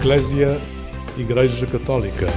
Eclésia, Igreja Católica.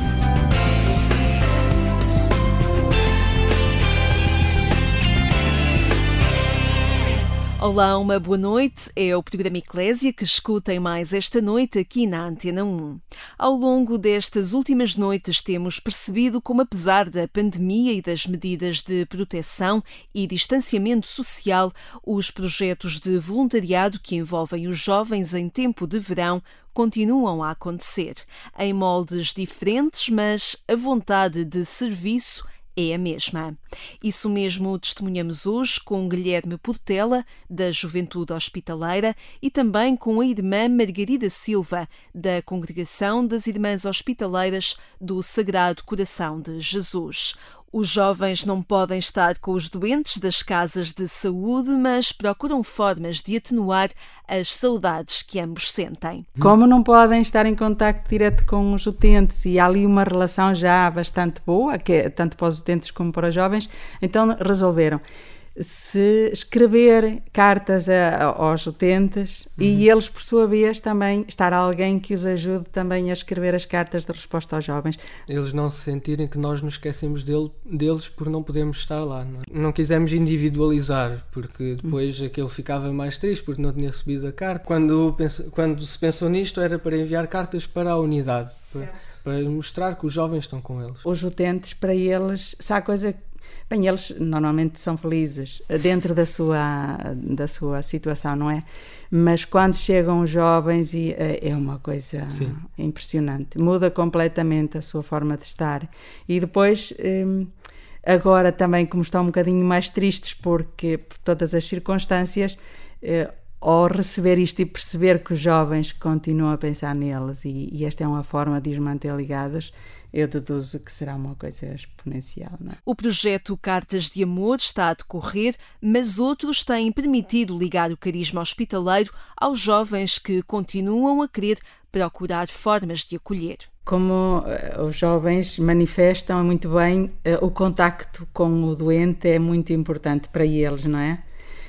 Olá, uma boa noite. É o programa Eclésia que escutem mais esta noite aqui na Antena 1. Ao longo destas últimas noites temos percebido como, apesar da pandemia e das medidas de proteção e distanciamento social, os projetos de voluntariado que envolvem os jovens em tempo de verão continuam a acontecer, em moldes diferentes, mas a vontade de serviço é a mesma. Isso mesmo testemunhamos hoje com Guilherme Portela, da Juventude Hospitaleira, e também com a irmã Margarida Silva, da Congregação das Irmãs Hospitaleiras do Sagrado Coração de Jesus. Os jovens não podem estar com os doentes das casas de saúde, mas procuram formas de atenuar as saudades que ambos sentem. Como não podem estar em contacto direto com os utentes e há ali uma relação já bastante boa, que é tanto para os utentes como para os jovens, então resolveram se escrever cartas aos utentes e eles, por sua vez, também estar alguém que os ajude também a escrever as cartas de resposta aos jovens. Eles não se sentirem que nós nos esquecemos deles por não podermos estar lá. Não quisemos individualizar, porque depois aquele ficava mais triste porque não tinha recebido a carta. Quando se pensou nisto era para enviar cartas para a unidade, para mostrar que os jovens estão com eles. Os utentes, para eles, se há coisa... Bem, eles normalmente são felizes dentro da sua situação, não é? Mas quando chegam os jovens é uma coisa impressionante. Muda completamente a sua forma de estar. E depois, agora também, como estão um bocadinho mais tristes por todas as circunstâncias, ao receber isto e perceber que os jovens continuam a pensar neles e esta é uma forma de os manter ligados, eu deduzo que será uma coisa exponencial, não é? O projeto Cartas de Amor está a decorrer, mas outros têm permitido ligar o carisma hospitaleiro aos jovens que continuam a querer procurar formas de acolher. Como os jovens manifestam muito bem, o contacto com o doente é muito importante para eles, não é?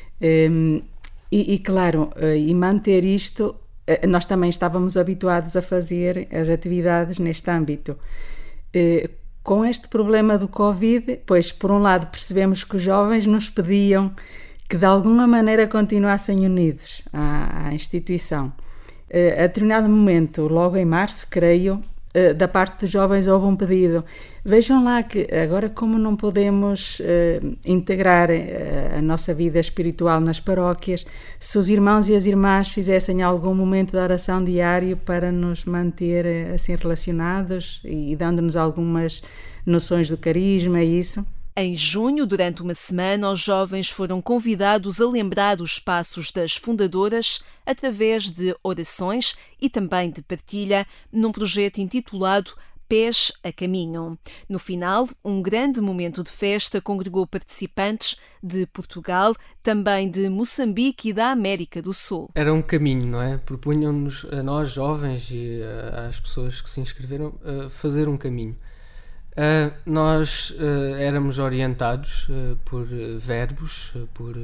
E claro, e manter isto, nós também estávamos habituados a fazer as atividades neste âmbito. Com este problema do Covid, pois por um lado percebemos que os jovens nos pediam que de alguma maneira continuassem unidos à instituição. A determinado momento, logo em março, creio, da parte dos jovens houve um pedido. Vejam lá que agora como não podemos integrar a nossa vida espiritual nas paróquias, se os irmãos e as irmãs fizessem algum momento de oração diário para nos manter assim relacionados e dando-nos algumas noções do carisma e isso. Em junho, durante uma semana, os jovens foram convidados a lembrar os passos das fundadoras através de orações e também de partilha num projeto intitulado Pés a Caminho. No final, um grande momento de festa congregou participantes de Portugal, também de Moçambique e da América do Sul. Era um caminho, não é? Propunham-nos a nós, jovens, e às pessoas que se inscreveram, a fazer um caminho. Nós éramos orientados por verbos,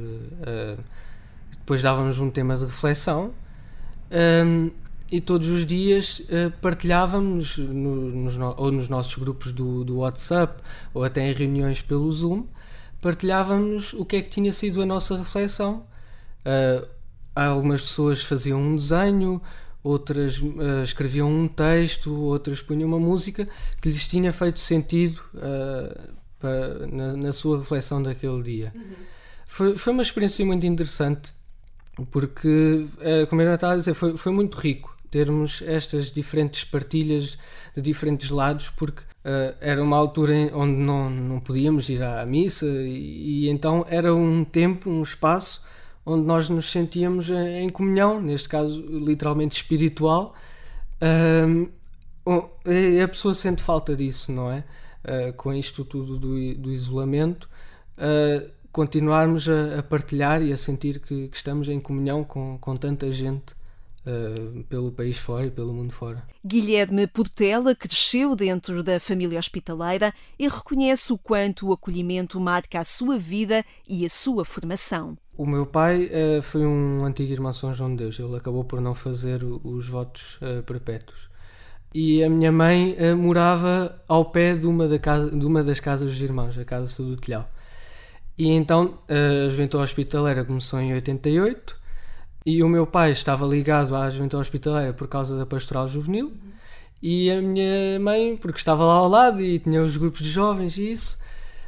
depois dávamos um tema de reflexão e todos os dias partilhávamos ou nos nossos grupos do WhatsApp ou até em reuniões pelo Zoom, partilhávamos o que é que tinha sido a nossa reflexão. Algumas pessoas faziam um desenho, outras escreviam um texto, outras punham uma música que lhes tinha feito sentido na sua reflexão daquele dia. Foi uma experiência muito interessante, porque, como eu estava a dizer, foi muito rico termos estas diferentes partilhas de diferentes lados, porque era uma altura onde não podíamos ir à missa e então era um tempo, um espaço onde nós nos sentíamos em comunhão, neste caso literalmente espiritual, e a pessoa sente falta disso, não é? Com isto tudo do isolamento, continuarmos a partilhar e a sentir que estamos em comunhão com tanta gente pelo país fora e pelo mundo fora. Guilherme Portela cresceu dentro da família hospitaleira e reconhece o quanto o acolhimento marca a sua vida e a sua formação. O meu pai foi um antigo irmão São João de Deus. Ele acabou por não fazer os votos perpétuos. e a minha mãe morava ao pé de uma das casas dos irmãos, a Casa Sul do Telhau. E então a Juventude Hospitaleira começou em 88 e o meu pai estava ligado à Juventude Hospitaleira por causa da Pastoral Juvenil e a minha mãe, porque estava lá ao lado e tinha os grupos de jovens e isso.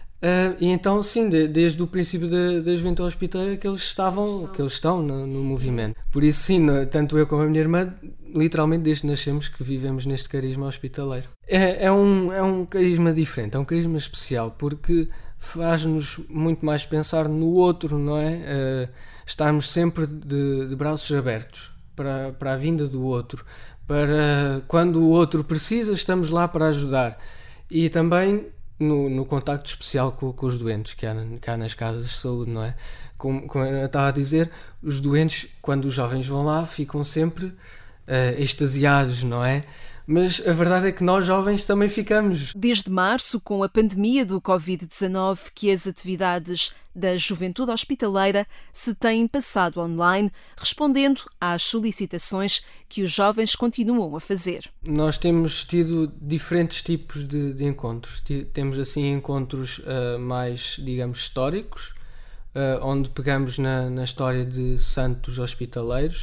E então, sim, desde o princípio da Juventude Hospitaleira que eles estão no movimento. Por isso, sim, tanto eu como a minha irmã, literalmente desde que nascemos que vivemos neste carisma hospitaleiro. É um carisma diferente, é um carisma especial, porque faz-nos muito mais pensar no outro, não é? Estarmos sempre de braços abertos para a vinda do outro, para quando o outro precisa, estamos lá para ajudar. E também no contacto especial com os doentes que há nas casas de saúde, não é? Como eu estava a dizer, os doentes, quando os jovens vão lá, ficam sempre extasiados, não é? Mas a verdade é que nós jovens também ficamos. Desde março, com a pandemia do Covid-19, que as atividades da Juventude Hospitaleira se têm passado online, respondendo às solicitações que os jovens continuam a fazer. Nós temos tido diferentes tipos de encontros. Temos assim encontros mais, digamos, históricos, onde pegamos na história de santos hospitaleiros.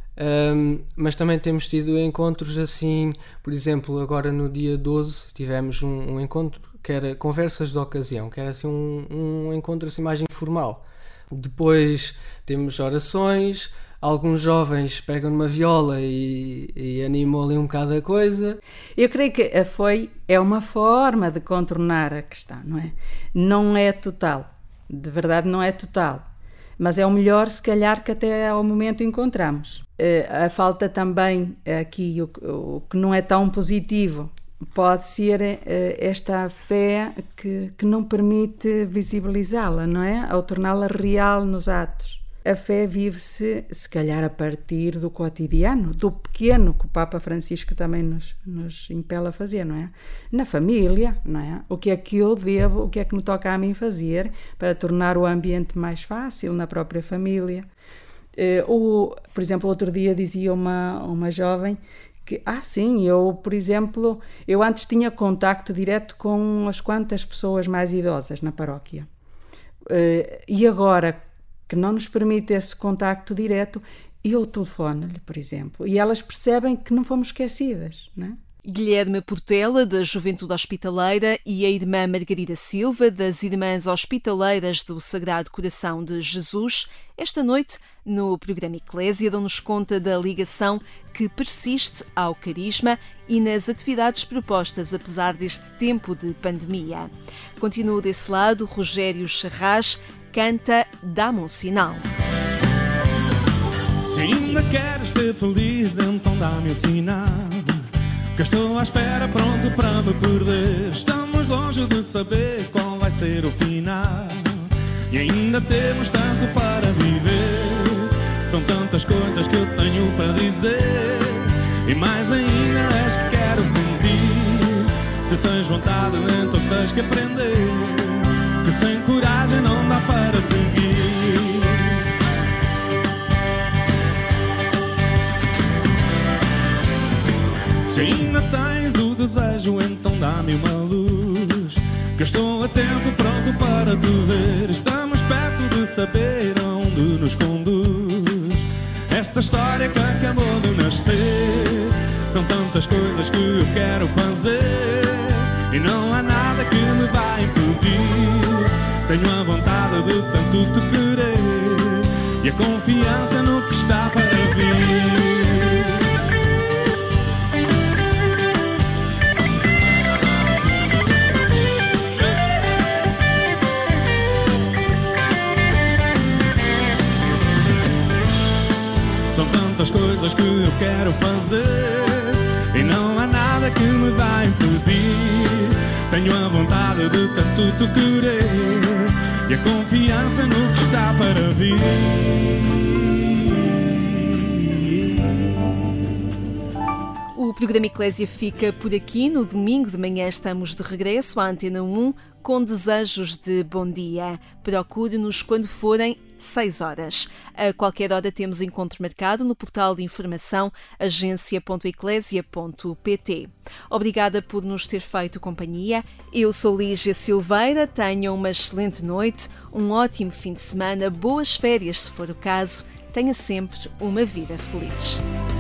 Mas também temos tido encontros assim, por exemplo, agora no dia 12 tivemos um encontro que era conversas de ocasião, que era assim um encontro assim mais informal. Depois temos orações, alguns jovens pegam numa viola e animam ali um bocado a coisa. Eu creio que é uma forma de contornar a questão, não é? Não é total, de verdade não é total. Mas é o melhor, se calhar, que até ao momento encontramos. A falta também aqui, o que não é tão positivo, pode ser esta fé que não permite visibilizá-la, não é? Ao torná-la real nos atos. A fé vive-se, se calhar, a partir do cotidiano, do pequeno, que o Papa Francisco também nos impele a fazer, não é? Na família, não é? O que é que eu devo, o que é que me toca a mim fazer para tornar o ambiente mais fácil na própria família? Por exemplo, outro dia dizia uma jovem que, sim, por exemplo, eu antes tinha contacto direto com umas quantas pessoas mais idosas na paróquia. E agora que não nos permite esse contacto direto, eu telefono-lhe, por exemplo, e elas percebem que não fomos esquecidas, não é? Guilherme Portela, da Juventude Hospitaleira, e a irmã Margarida Silva, das Irmãs Hospitaleiras do Sagrado Coração de Jesus, esta noite, no programa Eclésia, dão-nos conta da ligação que persiste ao carisma e nas atividades propostas apesar deste tempo de pandemia. Continua desse lado Rogério Charras, canta Dá-me um Sinal. Se ainda queres ser feliz, então dá-me um sinal, que eu estou à espera, pronto para me perder. Estamos longe de saber qual vai ser o final, e ainda temos tanto para viver. São tantas coisas que eu tenho para dizer, e mais ainda és que quero sentir. Se tens vontade, então tens que aprender, que sem coragem não dá para seguir. Se ainda tens o desejo, então dá-me uma luz, que eu estou atento, pronto para te ver. Estamos perto de saber aonde nos conduz esta história que acabou de nascer. São tantas coisas que eu quero fazer, e não há nada que me vai impedir. Tenho a vontade de tanto te querer, e a confiança no que está para vir. São tantas coisas que eu quero fazer, e não há nada que me vai impedir. Tenho a vontade de tanto te querer, e a confiança no que está para vir. O programa Eclésia fica por aqui. No domingo de manhã estamos de regresso à Antena 1 com desejos de bom dia. Procure-nos quando forem 6 horas. A qualquer hora temos encontro marcado no portal de informação agência.eclésia.pt. Obrigada por nos ter feito companhia. Eu sou Lígia Silveira. Tenham uma excelente noite, um ótimo fim de semana, boas férias se for o caso. Tenha sempre uma vida feliz.